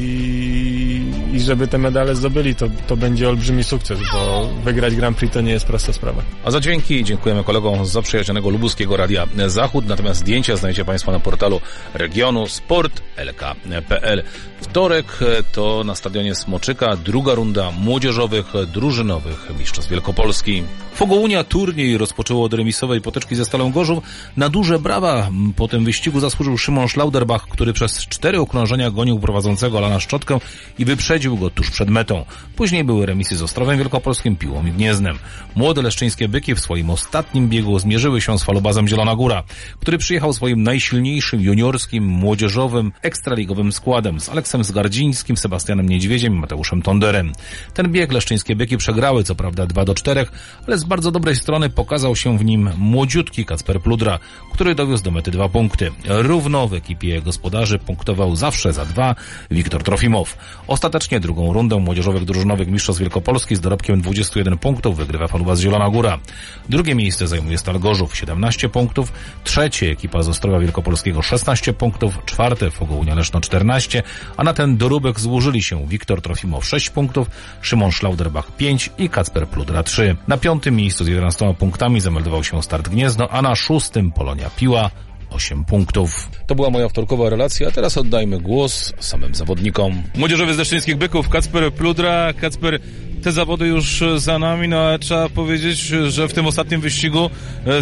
i, i żeby te medale zdobyli, to, to będzie olbrzymi sukces, bo wygrać Grand Prix to nie jest prosta sprawa. A za dźwięki dziękujemy kolegom z zaprzyjaźnionego lubuskiego Radia Zachód, natomiast zdjęcia znajdziecie Państwo na portalu regionu sport kropka l k kropka p l. Wtorek to na stadionie Smoczyka druga runda młodzieżowych, drużynowych mistrzostw Wielkopolski. Fogounia turniej rozpoczęło od remisowej potyczki ze Stalą Gorzów. Na duże brawa po tym wyścigu zasłużył Szymon Schlauderbach, który przez cztery okrążenia gonił prowadzącego Alana Szczotkę i wyprzedził go tuż przed metą. Później były remisy z Ostrowem Wielkopolskim, Piłą i Gnieznem. Młode leszczyńskie byki w swoim ostatnim biegu zmierzyły się z falobazem Zielona Góra, który przyjechał swoim najsilniejszym juniorskim, młodzieżowym, ekstraligowym składem z Aleksem Zgardzińskim, Sebastianem Niedźwiedziem i Mateuszem Tonderem. Ten bieg leszczyńskie byki przegrały co prawda dwa do czterech, ale z bardzo dobrej strony pokazał się w nim młodziutki Kacper Pludra, który dowiózł do mety dwa punkty. Równo w ekipie gospodarzy punktował zawsze za dwa Wiktor Trofimow. Ostatecznie drugą rundę młodzieżowych drużynowych mistrzostw Wielkopolski z dorobkiem dwudziestu jeden punktów wygrywa falubaz Zielona Góra. Drugie miejsce zajmuje Stal Gorzów, siedemnaście punktów, trzecie ekipa z Ostrowia Wielkopolskiego, szesnaście punktów, czwarte Fogounia Leszno, czternaście, a na ten dorobek złożyli się Wiktor Trofimow, sześć punktów, Szymon Schlauderbach, pięć i Kacper Pludra, trzy. Na piątym miejscu z jedenastoma punktami zameldował się Start Gniezno, a na szóstym Polonia Piła, osiem punktów. To była moja wtorkowa relacja, a teraz oddajmy głos samym zawodnikom. Młodzieżowy z leszczyńskich byków, Kacper Pludra. Kacper, te zawody już za nami, no ale trzeba powiedzieć, że w tym ostatnim wyścigu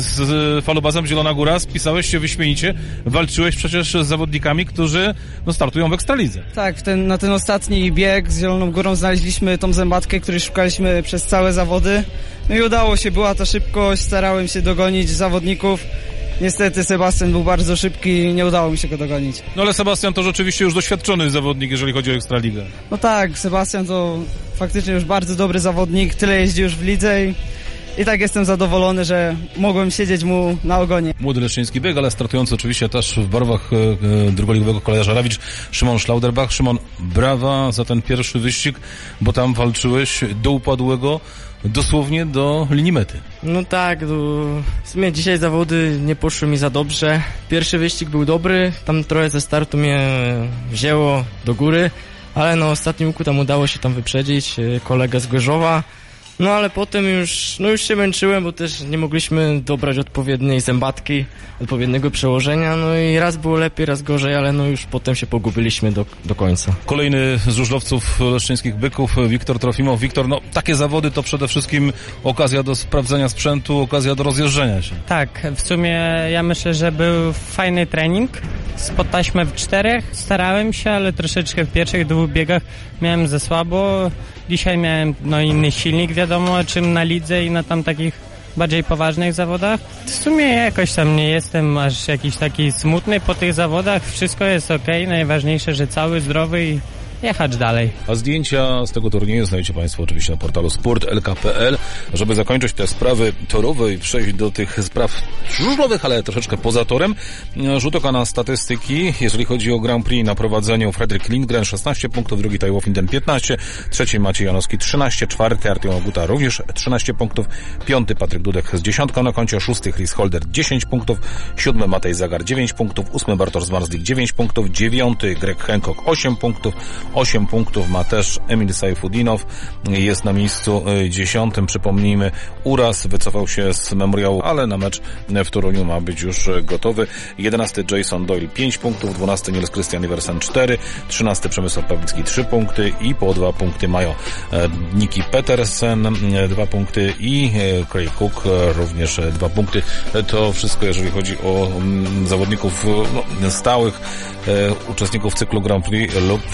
z falobazem Zielona Góra spisałeś się wyśmienicie. Walczyłeś przecież z zawodnikami, którzy no, startują w Ekstralidze. Tak, w ten, na ten ostatni bieg z Zieloną Górą znaleźliśmy tą zębatkę, której szukaliśmy przez całe zawody. No i udało się, była ta szybkość, starałem się dogonić zawodników. Niestety Sebastian był bardzo szybki, nie udało mi się go dogonić. No ale Sebastian to rzeczywiście już doświadczony zawodnik, jeżeli chodzi o Ekstraligę. No tak, Sebastian to faktycznie już bardzo dobry zawodnik, tyle jeździ już w lidze i, i tak jestem zadowolony, że mogłem siedzieć mu na ogonie. Młody leszczyński bieg, ale startujący oczywiście też w barwach e, drugoligowego Kolejarza Żarawicz, Szymon Schlauderbach. Szymon, brawa za ten pierwszy wyścig, bo tam walczyłeś do upadłego, dosłownie do linii mety. No tak, no, w sumie dzisiaj zawody nie poszły mi za dobrze. Pierwszy wyścig był dobry, tam trochę ze startu mnie wzięło do góry, ale na ostatnim łuku tam udało się tam wyprzedzić kolegę z Gorzowa. No ale potem już, no już się męczyłem, bo też nie mogliśmy dobrać odpowiedniej zębatki, odpowiedniego przełożenia, no i raz było lepiej, raz gorzej, ale no już potem się pogubiliśmy do, do końca. Kolejny z żużlowców leszczyńskich byków, Wiktor Trofimow. Wiktor, no takie zawody to przede wszystkim okazja do sprawdzenia sprzętu, okazja do rozjeżdżenia się. Tak, w sumie ja myślę, że był fajny trening. Spotkaliśmy w czterech, starałem się, ale troszeczkę w pierwszych dwóch biegach miałem za słabo. Dzisiaj miałem no, inny silnik, wiadomo, czym na lidze i na tam takich bardziej poważnych zawodach. W sumie jakoś tam nie jestem aż jakiś taki smutny po tych zawodach. Wszystko jest okej, najważniejsze, że cały zdrowy i jechać dalej. A zdjęcia z tego turnieju znajdziecie Państwo oczywiście na portalu sport kropka l k kropka p l. Żeby zakończyć te sprawy torowe i przejść do tych spraw żużlowych, ale troszeczkę poza torem, rzut oka na statystyki. Jeżeli chodzi o Grand Prix, na prowadzeniu Fredrik Lindgren szesnaście punktów, drugi Taj Wofinden piętnaście, trzeci Maciej Janowski trzynaście, czwarty Artyom Oguta również trzynaście punktów, piąty Patryk Dudek z dziesiątką na koncie, szósty Chris Holder dziesięć punktów, siódmy Matej Zagar dziewięć punktów, ósmy Bartosz Zmarzlik dziewięć punktów, dziewiąty Greg Hancock osiem punktów, osiem punktów ma też Emil Sajfudinow, jest na miejscu dziesiątym. Przypomnijmy, uraz, wycofał się z memoriału, ale na mecz w Toruniu ma być już gotowy. jedenasty Jason Doyle pięć punktów, dwunasty Niels Christian Iversen cztery, trzynasty Przemysław Pawlicki trzy punkty i po dwa punkty mają Niki Petersen dwa punkty i Craig Cook również dwa punkty. To wszystko, jeżeli chodzi o zawodników no, stałych, uczestników cyklu Grand Prix lub też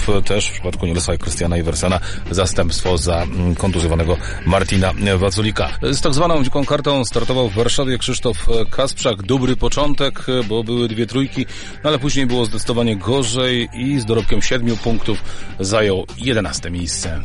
też w przypadku Nielsa i Krystiana Iwersena zastępstwo za kontuzjowanego Martina Waculika. Z tak zwaną dziką kartą startował w Warszawie Krzysztof Kasprzak. Dobry początek, bo były dwie trójki, no ale później było zdecydowanie gorzej i z dorobkiem siedmiu punktów zajął jedenaste miejsce.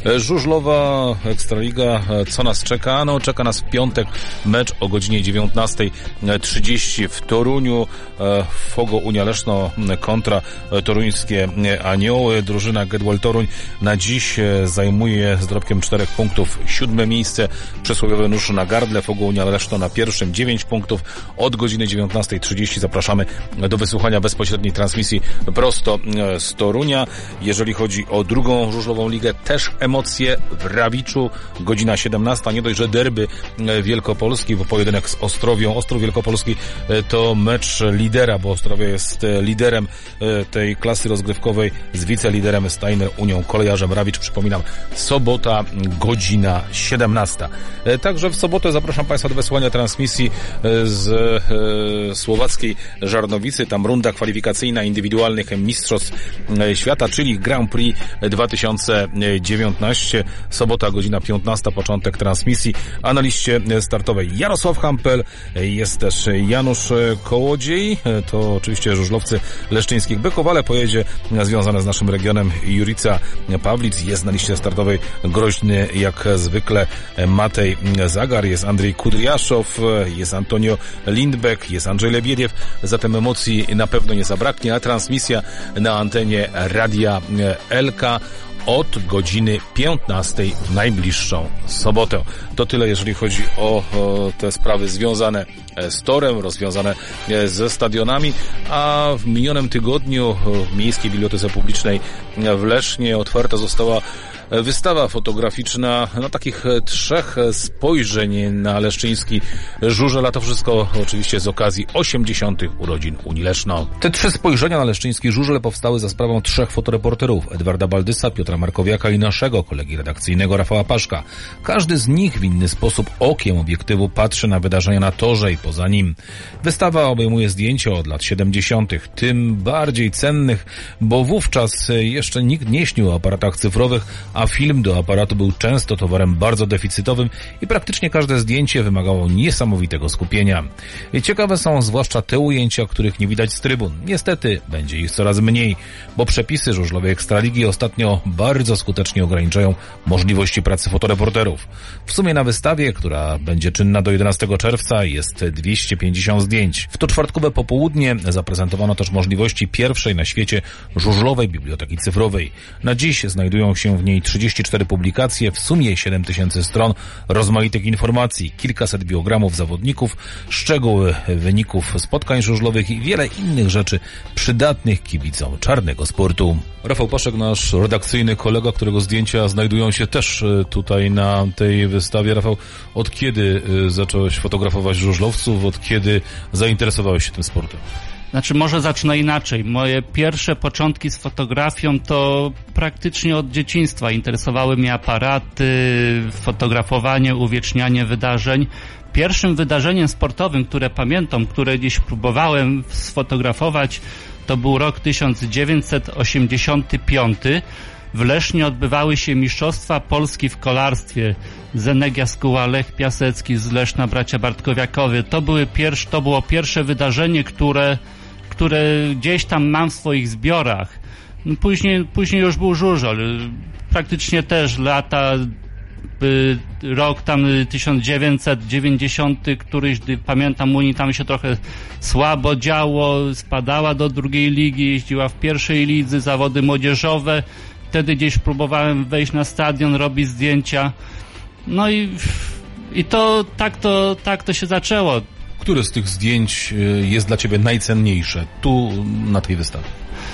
Żużlowa Ekstraliga, co nas czeka? No czeka nas w piątek mecz o godzinie dziewiętnasta trzydzieści w Toruniu. Fogo Unia Leszno kontra toruńskie Anioły. Drużyna Getwell Toruń na dziś zajmuje z dorobkiem czterech punktów siódme miejsce. Przysłowiowy nóż na gardle. Fogo Unia Leszno na pierwszym dziewięć punktów. Od godziny dziewiętnasta trzydzieści zapraszamy do wysłuchania bezpośredniej transmisji prosto z Torunia. Jeżeli chodzi o drugą żużlową ligę, też emocje w Rawiczu. Godzina siedemnasta. Nie dość, że derby Wielkopolski, bo pojedynek z Ostrowią. Ostrów Wielkopolski to mecz lidera, bo Ostrowia jest liderem tej klasy rozgrywkowej z wiceliderem Steiner Unią Kolejarzem Rawicz. Przypominam, sobota, godzina siedemnasta. Także w sobotę zapraszam Państwa do wysłania transmisji z słowackiej Żarnowicy. Tam runda kwalifikacyjna indywidualnych mistrzostw świata, czyli Grand Prix dwa tysiące dziewiętnaście. Sobota, godzina piętnasta, początek transmisji. A na liście startowej Jarosław Hampel, jest też Janusz Kołodziej, to oczywiście żużlowcy leszczyńskich Byków, ale pojedzie związane z naszym regionem Jurica Pawlic. Jest na liście startowej groźny jak zwykle Matej Zagar, jest Andrzej Kudriaszow, jest Antonio Lindbeck, jest Andrzej Lebiediew, zatem emocji na pewno nie zabraknie, a transmisja na antenie Radia L K od godziny piętnastej w najbliższą sobotę. To tyle, jeżeli chodzi o, o te sprawy związane z torem, rozwiązane ze stadionami, a w minionym tygodniu w Miejskiej Bibliotece Publicznej w Lesznie otwarta została wystawa fotograficzna, no takich trzech spojrzeń na leszczyński żużel, a to wszystko oczywiście z okazji osiemdziesiątych urodzin Unii Leszno. Te trzy spojrzenia na leszczyński żużel powstały za sprawą trzech fotoreporterów, Edwarda Baldysa, Piotra Markowiaka i naszego kolegi redakcyjnego Rafała Paszka. Każdy z nich w inny sposób okiem obiektywu patrzy na wydarzenia na torze i poza nim. Wystawa obejmuje zdjęcia od lat siedemdziesiątych, tym bardziej cennych, bo wówczas jeszcze nikt nie śnił o aparatach cyfrowych, a film do aparatu był często towarem bardzo deficytowym i praktycznie każde zdjęcie wymagało niesamowitego skupienia. Ciekawe są zwłaszcza te ujęcia, których nie widać z trybun. Niestety będzie ich coraz mniej, bo przepisy żużlowej Ekstraligi ostatnio bardzo skutecznie ograniczają możliwości pracy fotoreporterów. W sumie na wystawie, która będzie czynna do jedenastego czerwca, jest dwieście pięćdziesiąt zdjęć. W to czwartkowe popołudnie zaprezentowano też możliwości pierwszej na świecie żużlowej biblioteki cyfrowej. Na dziś znajdują się w niej trzydzieści cztery publikacje, w sumie siedem tysięcy stron rozmaitych informacji, kilkaset biogramów zawodników, szczegóły wyników spotkań żużlowych i wiele innych rzeczy przydatnych kibicom czarnego sportu. Rafał Paszek, nasz redakcyjny kolega, którego zdjęcia znajdują się też tutaj na tej wystawie. Rafał, od kiedy zacząłeś fotografować żużlowców? Od kiedy zainteresowałeś się tym sportem? Znaczy, może zacznę inaczej. Moje pierwsze początki z fotografią to praktycznie od dzieciństwa. Interesowały mnie aparaty, fotografowanie, uwiecznianie wydarzeń. Pierwszym wydarzeniem sportowym, które pamiętam, które gdzieś próbowałem sfotografować, to był rok tysiąc dziewięćset osiemdziesiąty piąty. W Lesznie odbywały się Mistrzostwa Polski w kolarstwie. Zenegia Skuła, Lech Piasecki z Leszna, bracia Bartkowiakowie. To, były pierwsze, to było pierwsze wydarzenie, które, które gdzieś tam mam w swoich zbiorach. Później, później już był żużel. Praktycznie też lata, y, rok tam tysiąc dziewięćset dziewięćdziesiąty, któryś, pamiętam, Unii tam się trochę słabo działo, spadała do drugiej ligi, jeździła w pierwszej lidze, zawody młodzieżowe. Wtedy gdzieś próbowałem wejść na stadion, robić zdjęcia. No i, i to tak, to tak to się zaczęło. Które z tych zdjęć jest dla Ciebie najcenniejsze tu na tej wystawie?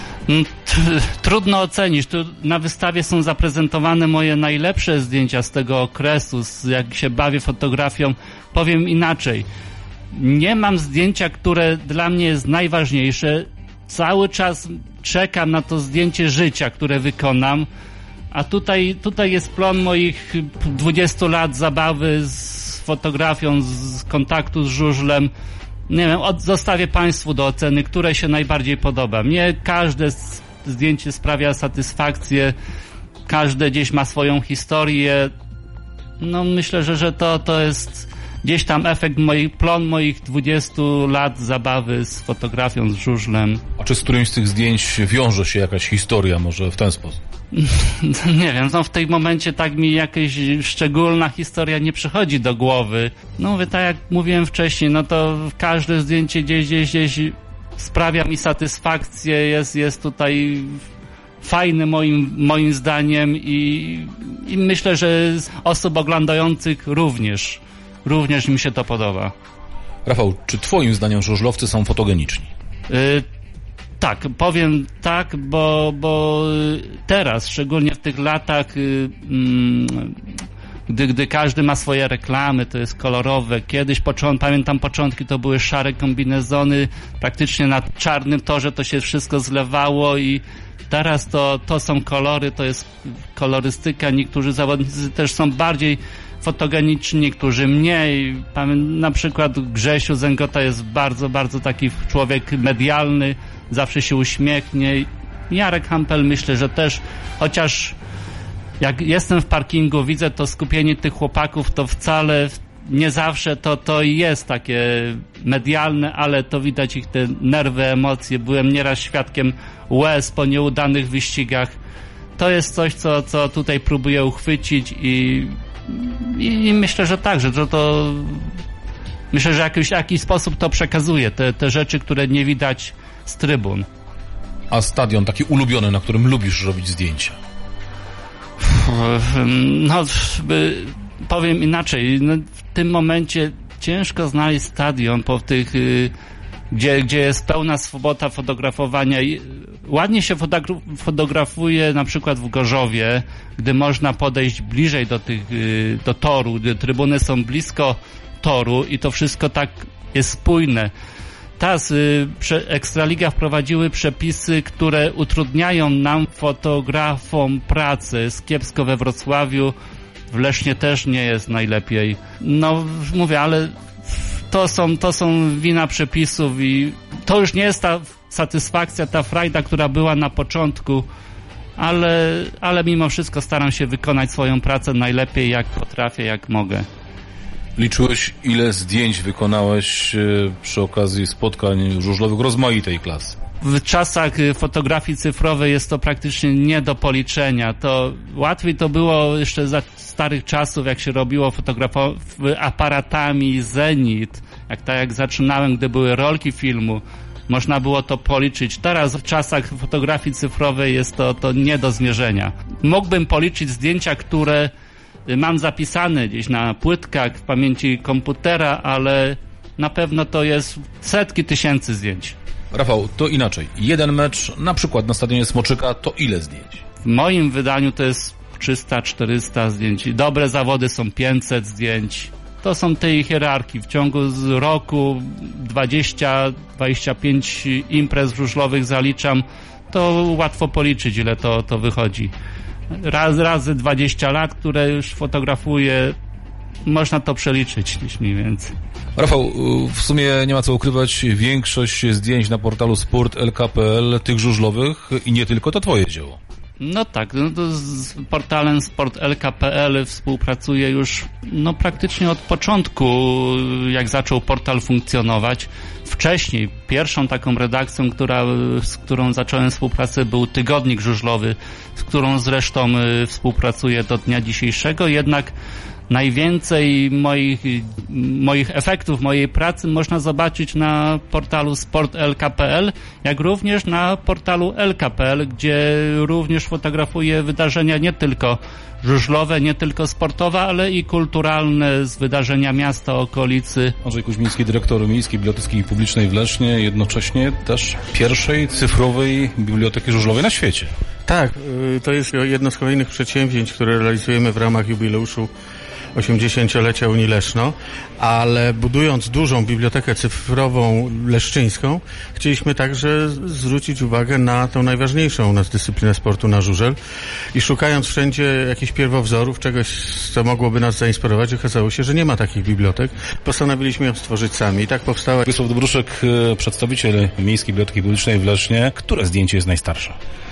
Trudno ocenić. Tu na wystawie są zaprezentowane moje najlepsze zdjęcia z tego okresu, jak się bawię fotografią. Powiem inaczej. Nie mam zdjęcia, które dla mnie jest najważniejsze. Cały czas czekam na to zdjęcie życia, które wykonam, a tutaj, tutaj jest plon moich dwudziestu lat zabawy z fotografią, z kontaktu z żużlem. Nie wiem, od, zostawię Państwu do oceny, które się najbardziej podoba. Mnie każde z zdjęcie sprawia satysfakcję, każde gdzieś ma swoją historię. No myślę, że, że to, to jest gdzieś tam efekt moich, plon moich dwudziestu lat zabawy z fotografią, z żużlem. A czy z którymś z tych zdjęć wiąże się jakaś historia, może w ten sposób? Nie wiem, no w tym momencie tak mi jakaś szczególna historia nie przychodzi do głowy. No mówię, tak jak mówiłem wcześniej, no to każde zdjęcie gdzieś, gdzieś, gdzieś sprawia mi satysfakcję, jest, jest tutaj fajny moim, moim zdaniem i, i myślę, że osób oglądających również, również mi się to podoba. Rafał, czy twoim zdaniem żużlowcy są fotogeniczni? Y- Tak, powiem tak, bo, bo teraz, szczególnie w tych latach, gdy, gdy każdy ma swoje reklamy, to jest kolorowe. Kiedyś, począt, pamiętam początki, to były szare kombinezony, praktycznie na czarnym torze to się wszystko zlewało i teraz to, to są kolory, to jest kolorystyka. Niektórzy zawodnicy też są bardziej fotogeniczni, niektórzy mniej. Na przykład Grzesiu Zęgota jest bardzo, bardzo taki człowiek medialny, zawsze się uśmiechnie. Jarek Hampel myślę, że też, chociaż jak jestem w parkingu, widzę to skupienie tych chłopaków, to wcale nie zawsze to, to jest takie medialne, ale to widać ich te nerwy, emocje. Byłem nieraz świadkiem łez po nieudanych wyścigach. To jest coś, co, co tutaj próbuję uchwycić i, i, i myślę, że tak, że to, to myślę, że jakiś, jakiś sposób to przekazuje, te, te rzeczy, które nie widać z trybun. A stadion taki ulubiony, na którym lubisz robić zdjęcia? No, powiem inaczej. No, w tym momencie ciężko znaleźć stadion po tych, gdzie, gdzie jest pełna swoboda fotografowania. Ładnie się fotografuje na przykład w Gorzowie, gdy można podejść bliżej do tych, do toru, gdy trybuny są blisko toru i to wszystko tak jest spójne. Teraz y, Ekstraliga wprowadziły przepisy, które utrudniają nam, fotografom, pracę. Jest kiepsko we Wrocławiu, w Lesznie też nie jest najlepiej. No mówię, ale to są, to są wina przepisów i to już nie jest ta satysfakcja, ta frajda, która była na początku, ale, ale mimo wszystko staram się wykonać swoją pracę najlepiej, jak potrafię, jak mogę. Liczyłeś, ile zdjęć wykonałeś przy okazji spotkań żużlowych rozmaitej klasy? W czasach fotografii cyfrowej jest to praktycznie nie do policzenia. To łatwiej to było jeszcze za starych czasów, jak się robiło fotografo- aparatami Zenit, jak tak jak zaczynałem, gdy były rolki filmu, można było to policzyć. Teraz w czasach fotografii cyfrowej jest to, to nie do zmierzenia. Mógłbym policzyć zdjęcia, które mam zapisane gdzieś na płytkach w pamięci komputera, ale na pewno to jest setki tysięcy zdjęć. Rafał, to inaczej. Jeden mecz, na przykład na stadionie Smoczyka, to ile zdjęć? W moim wydaniu to jest trzysta czterysta zdjęć. Dobre zawody są pięćset zdjęć. To są te hierarchii. W ciągu z roku dwadzieścia dwadzieścia pięć imprez żużlowych zaliczam. To łatwo policzyć, ile to, to wychodzi. Raz, razy dwadzieścia lat, które już fotografuję, można to przeliczyć mniej więcej. Rafał, w sumie nie ma co ukrywać, większość zdjęć na portalu sport kropka l k kropka p l, tych żużlowych i nie tylko, to twoje dzieło. No tak, no to z portalem sport kropka l k kropka p l współpracuję już no praktycznie od początku, jak zaczął portal funkcjonować. Wcześniej pierwszą taką redakcją, która, z którą zacząłem współpracę, był Tygodnik Żużlowy, z którą zresztą współpracuję do dnia dzisiejszego, jednak najwięcej moich, moich efektów mojej pracy można zobaczyć na portalu sport kropka l k kropka p l, jak również na portalu l k kropka p l, gdzie również fotografuję wydarzenia nie tylko żużlowe, nie tylko sportowe, ale i kulturalne z wydarzenia miasta, okolicy. Andrzej Kuźmiński, dyrektor Miejskiej Biblioteki Publicznej w Lesznie, jednocześnie też pierwszej cyfrowej biblioteki żużlowej na świecie. Tak, to jest jedno z kolejnych przedsięwzięć, które realizujemy w ramach jubileuszu osiemdziesięciolecia Unii Leszno, ale budując dużą bibliotekę cyfrową leszczyńską, chcieliśmy także zwrócić uwagę na tą najważniejszą u nas dyscyplinę sportu, na żużel, i szukając wszędzie jakichś pierwowzorów, czegoś, co mogłoby nas zainspirować, okazało się, że nie ma takich bibliotek. Postanowiliśmy ją stworzyć sami i tak powstała. Wiesław Dobruszek, przedstawiciel Miejskiej Biblioteki Publicznej w Lesznie. Które zdjęcie jest najstarsze?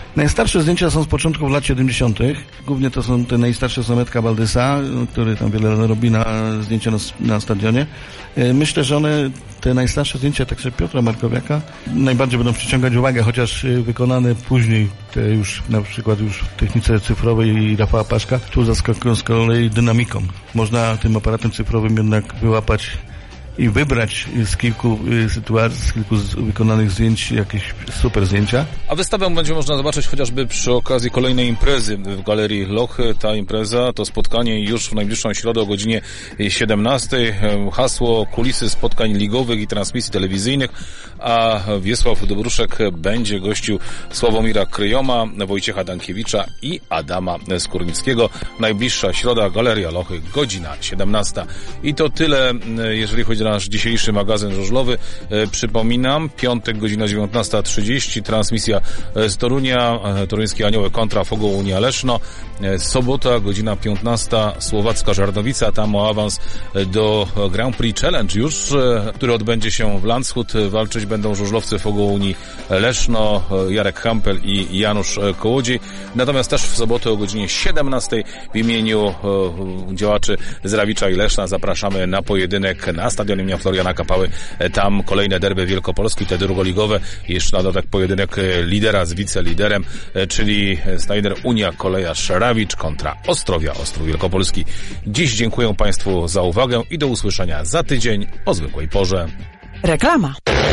Najstarsze zdjęcia są z początków lat siedemdziesiątych. Głównie to są te najstarsze są Edka Baldysa, który tam wiele robi na zdjęcia na, na stadionie. Myślę, że one, te najstarsze zdjęcia także Piotra Markowiaka, najbardziej będą przyciągać uwagę, chociaż wykonane później, te już na przykład już w technice cyfrowej i Rafała Paszka, tu zaskakują z kolei dynamiką. Można tym aparatem cyfrowym jednak wyłapać i wybrać z kilku sytuacji, z kilku wykonanych zdjęć jakieś super zdjęcia. A wystawę będzie można zobaczyć chociażby przy okazji kolejnej imprezy w Galerii Lochy. Ta impreza to spotkanie już w najbliższą środę o godzinie siedemnastej. Hasło kulisy spotkań ligowych i transmisji telewizyjnych, a Wiesław Dobruszek będzie gościł Sławomira Kryjoma, Wojciecha Dankiewicza i Adama Skórnickiego. Najbliższa środa, Galeria Lochy, godzina siedemnasta. I to tyle, jeżeli chodzi o nasz dzisiejszy magazyn żużlowy. E, przypominam, piątek, godzina dziewiętnasta trzydzieści, transmisja z Torunia, e, toruńskie Anioły kontra Fogoł Unia Leszno. E, sobota, godzina piętnasta, Słowacka Żarnowica, tam o awans do Grand Prix Challenge już, e, który odbędzie się w Landshut. Walczyć będą żużlowcy Fogoł Unii Leszno, e, Jarek Hampel i Janusz Kołodziej. Natomiast też w sobotę o godzinie siedemnastej w imieniu e, działaczy z Rawicza i Leszna zapraszamy na pojedynek na stadionie imienia Floriana Kapały. Tam kolejne derby Wielkopolski, te drugoligowe. Jeszcze na dodatek pojedynek lidera z wiceliderem, czyli Snyder Unia Kolejarz Rawicz kontra Ostrowia Ostrów Wielkopolski. Dziś dziękuję Państwu za uwagę i do usłyszenia za tydzień o zwykłej porze. Reklama.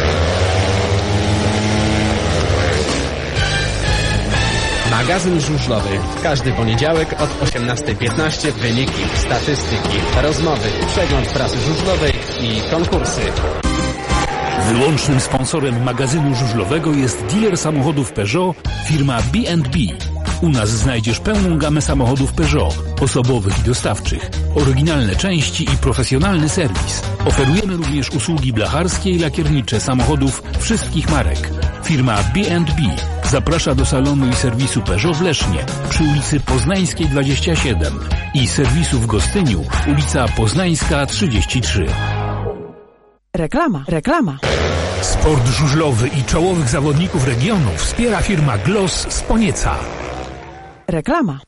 Magazyn żużlowy. Każdy poniedziałek od osiemnastej piętnaście wyniki, statystyki, rozmowy, przegląd prasy żużlowej i konkursy. Wyłącznym sponsorem magazynu żużlowego jest dealer samochodów Peugeot, firma B and B. U nas znajdziesz pełną gamę samochodów Peugeot, osobowych i dostawczych, oryginalne części i profesjonalny serwis. Oferujemy również usługi blacharskie i lakiernicze samochodów wszystkich marek. Firma B and B zaprasza do salonu i serwisu Peugeot w Lesznie przy ulicy Poznańskiej dwadzieścia siedem i serwisu w Gostyniu, ulica Poznańska trzydzieści trzy. Reklama, reklama. Sport żużlowy i czołowych zawodników regionu wspiera firma Gloss z Ponieca. Reklama.